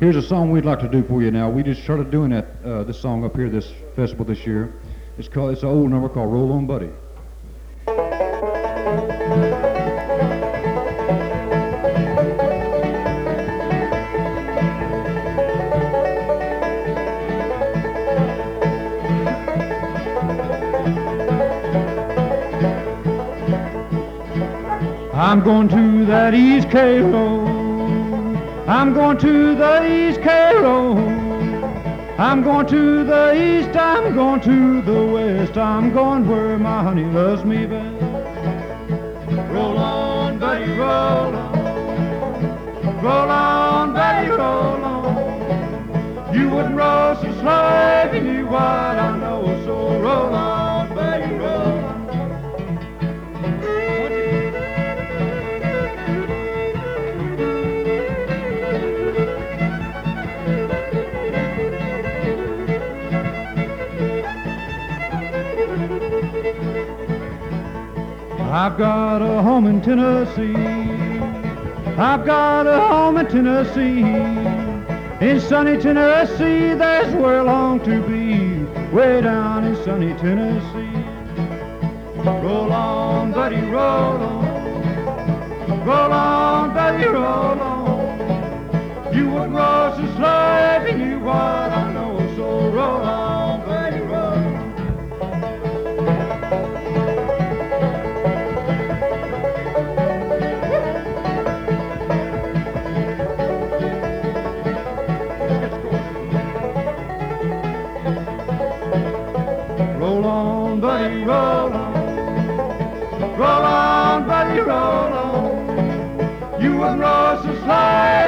Here's a song we'd like to do for you now. We just started doing this song up here this festival this year. It's an old number called Roll On Buddy. I'm going to that East K Road. I'm going to the East K Road. I'm going to the east, I'm going to the west. I'm going where my honey loves me best. Roll on, buddy, roll on. Roll on, buddy, roll on. You wouldn't roll so slow if you knew what I know. So roll on, buddy, roll on. I've got a home in Tennessee. I've got a home in Tennessee. In sunny Tennessee, that's where I long to be. Way down in sunny Tennessee. Roll on, buddy, roll on. Roll on, buddy, roll on. You wouldn't roll so slow if you knew what I know. So roll on, buddy, roll on. Roll on, buddy, roll on. Roll on, buddy, roll on. You wouldn't roll so slow